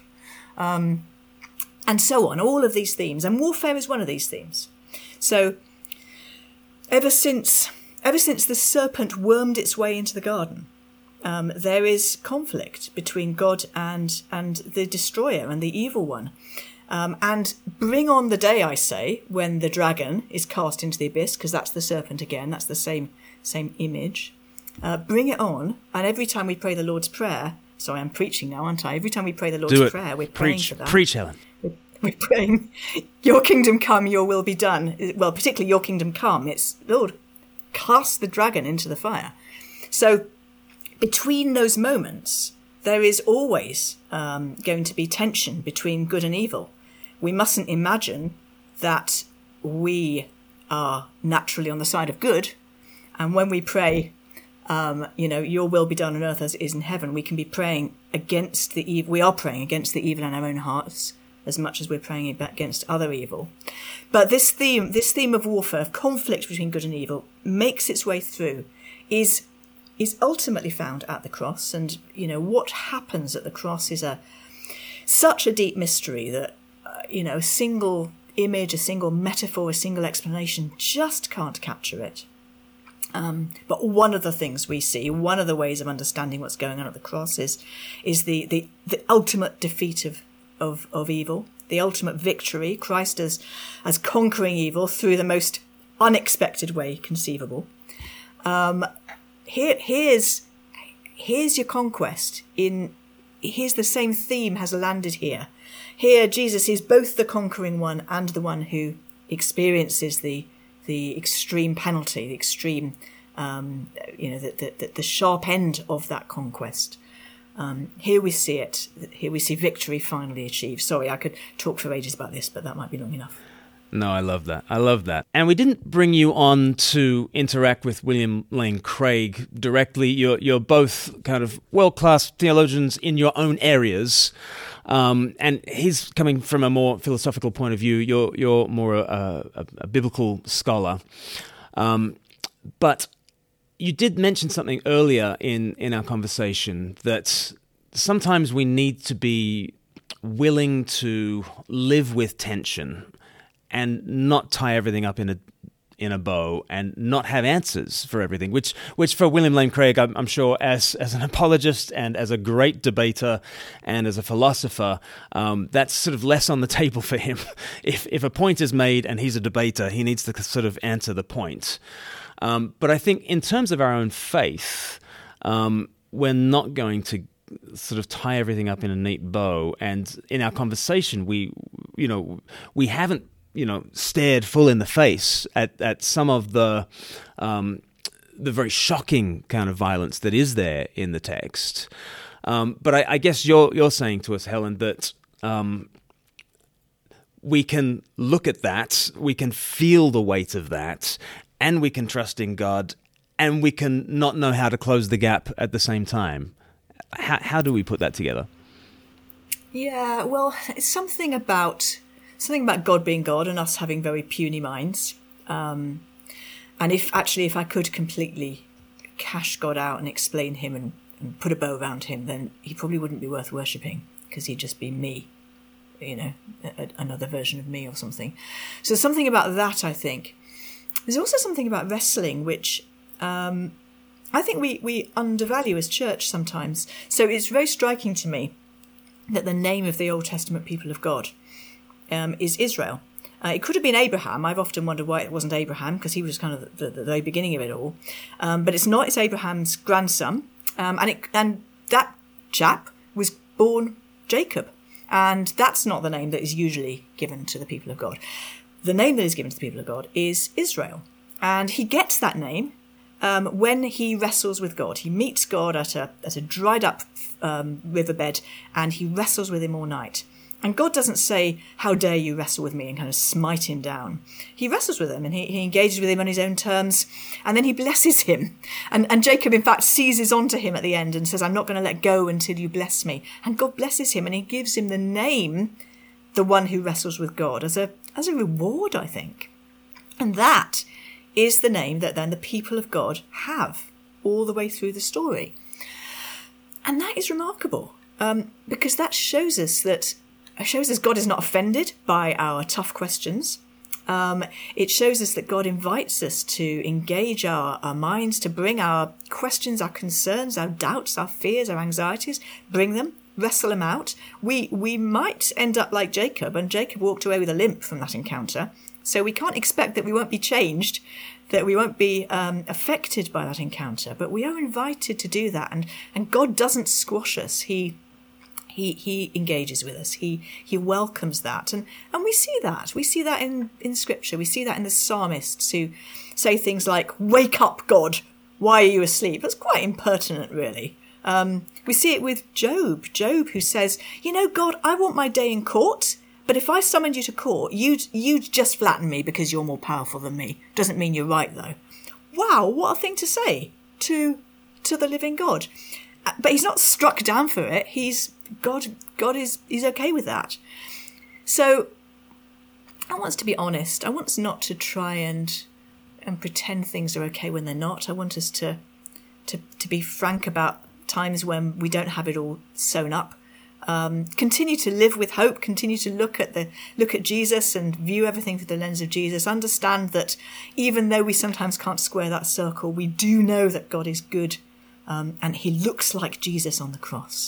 And so on, all of these themes, and warfare is one of these themes. So ever since the serpent wormed its way into the garden, there is conflict between God and the destroyer and the evil one. And bring on the day, I say, when the dragon is cast into the abyss, because that's the serpent again, that's the same image. Bring it on, and every time we pray the Lord's Prayer, sorry, I'm preaching now, aren't I? Every time we pray the Lord's Prayer, we're praying for that. Preach, Helen. We're praying, your kingdom come, your will be done. Well, particularly your kingdom come. It's, Lord, cast the dragon into the fire. So between those moments, there is always going to be tension between good and evil. We mustn't imagine that we are naturally on the side of good. And when we pray, your will be done on earth as it is in heaven, we can be praying against the evil. We are praying against the evil in our own hearts as much as we're praying against other evil. But this theme of warfare, of conflict between good and evil, makes its way through, is ultimately found at the cross. And, what happens at the cross is such a deep mystery that, a single image, a single metaphor, a single explanation just can't capture it. But one of the things we see, one of the ways of understanding what's going on at the cross is the ultimate defeat of evil, the ultimate victory, Christ as conquering evil through the most unexpected way conceivable. Here's your conquest. Here's the same theme has landed here. Here, Jesus is both the conquering one and the one who experiences the extreme penalty, the extreme, the sharp end of that conquest. Here we see it. Here we see victory finally achieved. Sorry, I could talk for ages about this, but that might be long enough. No, I love that. And we didn't bring you on to interact with William Lane Craig directly. You're both kind of world-class theologians in your own areas. And he's coming from a more philosophical point of view. You're more a biblical scholar. But you did mention something earlier in our conversation that sometimes we need to be willing to live with tension and not tie everything up in a bow and not have answers for everything, which for William Lane Craig, I'm sure as an apologist and as a great debater and as a philosopher, that's sort of less on the table for him. If a point is made and he's a debater, he needs to sort of answer the point. But I think in terms of our own faith, we're not going to sort of tie everything up in a neat bow. And in our conversation, we haven't stared full in the face at some of the very shocking kind of violence that is there in the text. But I guess you're saying to us, Helen, that we can look at that, we can feel the weight of that, and we can trust in God, and we can not know how to close the gap at the same time. How do we put that together? Yeah, well, it's something about God being God and us having very puny minds. And if I could completely cash God out and explain him and put a bow around him, then he probably wouldn't be worth worshipping, because he'd just be me, another version of me or something. So something about that, I think. There's also something about wrestling, which I think we undervalue as church sometimes. So it's very striking to me that the name of the Old Testament people of God is Israel. It could have been Abraham. I've often wondered why it wasn't Abraham, because he was kind of the very beginning of it all. But it's not. It's Abraham's grandson. And that chap was born Jacob. And that's not the name that is usually given to the people of God. The name that is given to the people of God is Israel. And he gets that name when he wrestles with God. He meets God at a dried up riverbed, and he wrestles with him all night. And God doesn't say, "How dare you wrestle with me," and kind of smite him down. He wrestles with him, and he engages with him on his own terms, and then he blesses him. And Jacob, in fact, seizes onto him at the end and says, "I'm not going to let go until you bless me." And God blesses him, and he gives him the name, the one who wrestles with God, as a reward, I think. And that is the name that then the people of God have all the way through the story. And that is remarkable, because that shows us God is not offended by our tough questions. It shows us that God invites us to engage our minds, to bring our questions, our concerns, our doubts, our fears, our anxieties, bring them, wrestle them out. We might end up like Jacob, and Jacob walked away with a limp from that encounter. So we can't expect that we won't be changed, that we won't be affected by that encounter. But we are invited to do that, and God doesn't squash us. He engages with us. He welcomes that. And we see that. We see that in Scripture. We see that in the psalmists who say things like, "Wake up, God. Why are you asleep?" That's quite impertinent, really. We see it with Job. Job, who says, "God, I want my day in court. But if I summoned you to court, you'd just flatten me because you're more powerful than me. Doesn't mean you're right, though." Wow, what a thing to say to the living God. But he's not struck down for it. He's okay with that. So I want us to be honest. I want us not to try and pretend things are okay when they're not. I want us to be frank about times when we don't have it all sewn up. Continue to live with hope. Continue to look at Jesus and view everything through the lens of Jesus. Understand that even though we sometimes can't square that circle, we do know that God is good, and he looks like Jesus on the cross.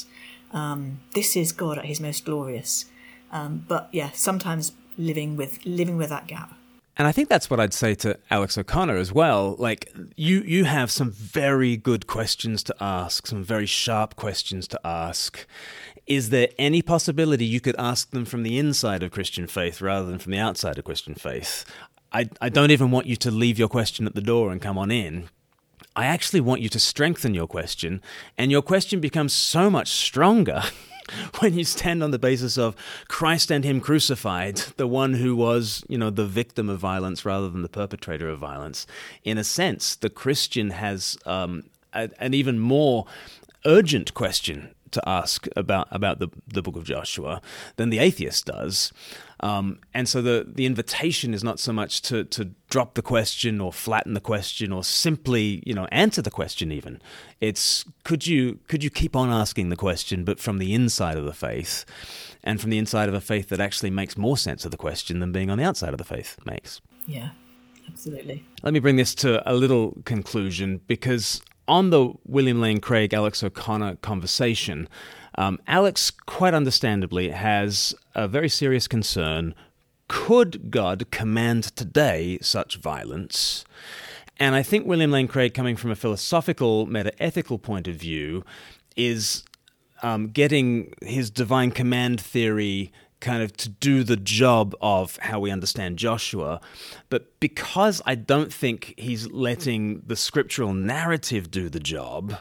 This is God at his most glorious. But yeah, sometimes living with that gap. And I think that's what I'd say to Alex O'Connor as well. Like, you have some very good questions to ask, some very sharp questions to ask. Is there any possibility you could ask them from the inside of Christian faith rather than from the outside of Christian faith? I don't even want you to leave your question at the door and come on in. I actually want you to strengthen your question, and your question becomes so much stronger when you stand on the basis of Christ and him crucified, the one who was, the victim of violence rather than the perpetrator of violence. In a sense, the Christian has an even more urgent question to ask about the book of Joshua than the atheist does. And so the invitation is not so much to drop the question or flatten the question or simply, answer the question even. It's could you keep on asking the question, but from the inside of the faith, and from the inside of a faith that actually makes more sense of the question than being on the outside of the faith makes. Yeah, absolutely. Let me bring this to a little conclusion, because on the William Lane Craig, Alex O'Connor conversation, Alex, quite understandably, has a very serious concern. Could God command today such violence? And I think William Lane Craig, coming from a philosophical, meta-ethical point of view, is getting his divine command theory kind of to do the job of how we understand Joshua. But because I don't think he's letting the scriptural narrative do the job,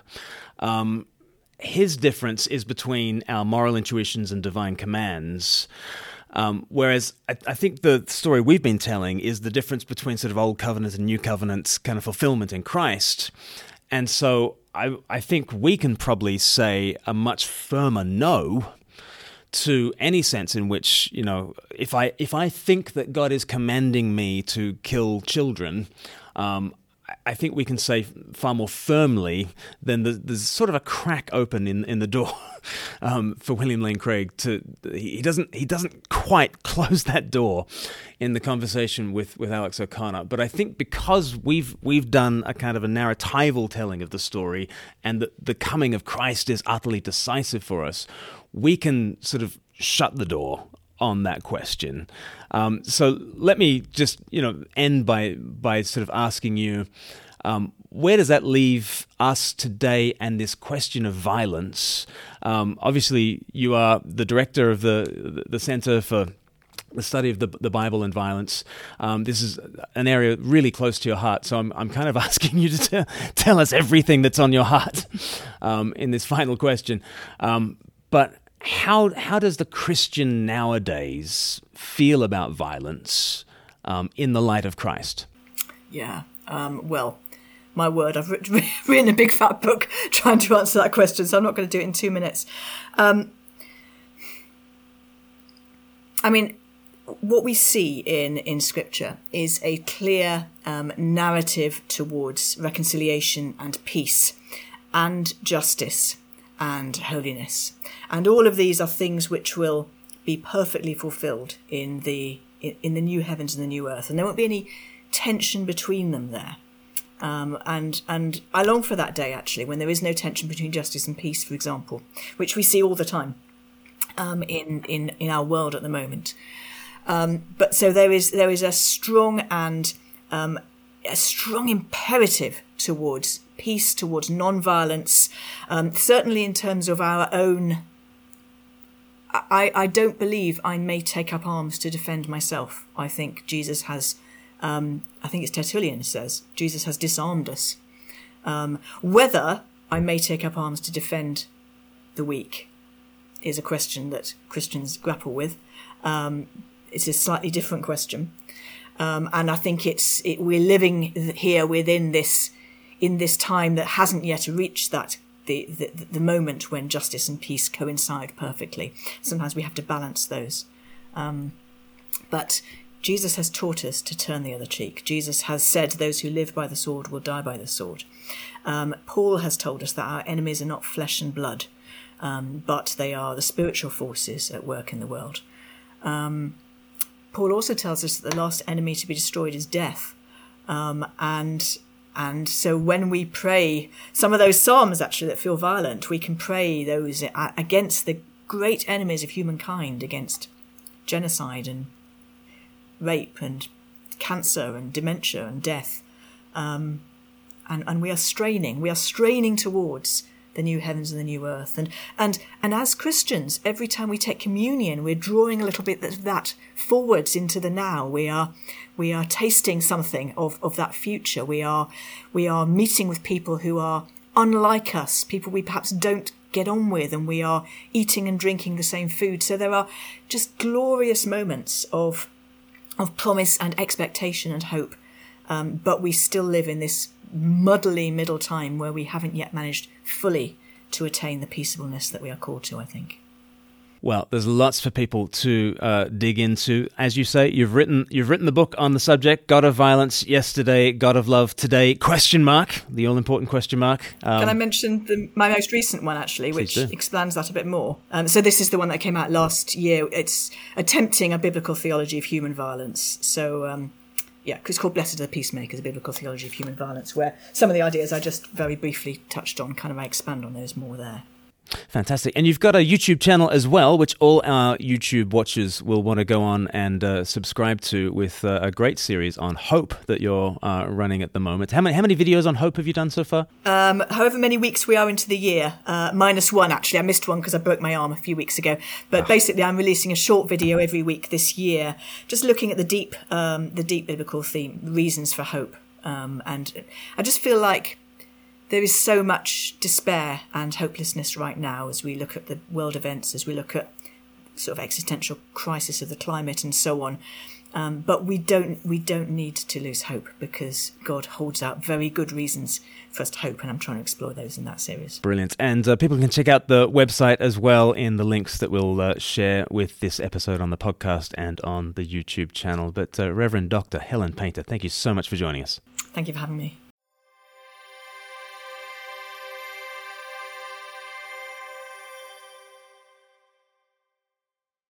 his difference is between our moral intuitions and divine commands. Whereas I think the story we've been telling is the difference between sort of Old Covenant and New Covenant kind of fulfillment in Christ. And so I think we can probably say a much firmer no to any sense in which, if I think that God is commanding me to kill children, I think we can say far more firmly than there's sort of a crack open in the door for William Lane Craig. He doesn't quite close that door in the conversation with Alex O'Connor. But I think because we've done a kind of a narratival telling of the story, and that the coming of Christ is utterly decisive for us, we can sort of shut the door on that question. So let me just, end by sort of asking you, where does that leave us today and this question of violence? Obviously, you are the director of the Center for the Study of the Bible and Violence. This is an area really close to your heart, so I'm kind of asking you to tell us everything that's on your heart in this final question. But how does the Christian nowadays feel about violence in the light of Christ? Yeah, well, my word, I've written a big fat book trying to answer that question, so I'm not going to do it in 2 minutes. I mean, what we see in Scripture is a clear narrative towards reconciliation and peace and justice and holiness. And all of these are things which will be perfectly fulfilled in the new heavens and the new earth. And there won't be any tension between them there. And I long for that day, actually, when there is no tension between justice and peace, for example, which we see all the time in our world at the moment. But so there is a strong and a strong imperative towards peace, towards non-violence, certainly in terms of our own. I don't believe I may take up arms to defend myself. I think Jesus has, I think it's Tertullian says, Jesus has disarmed us. Whether I may take up arms to defend the weak is a question that Christians grapple with. It's a slightly different question. And I think we're living here within this, in this time that hasn't yet reached that, the moment when justice and peace coincide perfectly. Sometimes we have to balance those. But Jesus has taught us to turn the other cheek. Jesus has said those who live by the sword will die by the sword. Paul has told us that our enemies are not flesh and blood, but they are the spiritual forces at work in the world. Paul also tells us that the last enemy to be destroyed is death. And so when we pray some of those psalms actually that feel violent, we can pray those against the great enemies of humankind, against genocide and rape and cancer and dementia and death. And we are straining towards the new heavens and the new earth. And as Christians, every time we take communion, we're drawing a little bit of that forwards into the now. We are tasting something of that future. We are meeting with people who are unlike us, people we perhaps don't get on with, and we are eating and drinking the same food. So there are just glorious moments of promise and expectation and hope. But we still live in this muddly middle time where we haven't yet managed fully to attain the peaceableness that we are called to, I think. Well, there's lots for people to dig into. As you say, you've written the book on the subject, God of Violence yesterday, God of Love today, ? The all-important question mark. Can I mention my most recent one, actually, which expands that a bit more? So this is the one that came out last year. It's attempting a biblical theology of human violence. So, it's called Blessed are the Peacemakers, a biblical theology of human violence, where some of the ideas I just very briefly touched on, I expand on those more there. Fantastic. And you've got a YouTube channel as well, which all our YouTube watchers will want to go on and subscribe to, with a great series on hope that you're running at the moment. How many videos on hope have you done so far? However many weeks we are into the year, -1 actually. I missed one because I broke my arm a few weeks ago. But basically I'm releasing a short video every week this year, just looking at the deep biblical theme, reasons for hope. And I just feel like there is so much despair and hopelessness right now as we look at the world events, as we look at sort of existential crisis of the climate and so on. But we don't need to lose hope, because God holds out very good reasons for us to hope, and I'm trying to explore those in that series. Brilliant. And people can check out the website as well in the links that we'll share with this episode on the podcast and on the YouTube channel. But Reverend Dr. Helen Paynter, thank you so much for joining us. Thank you for having me.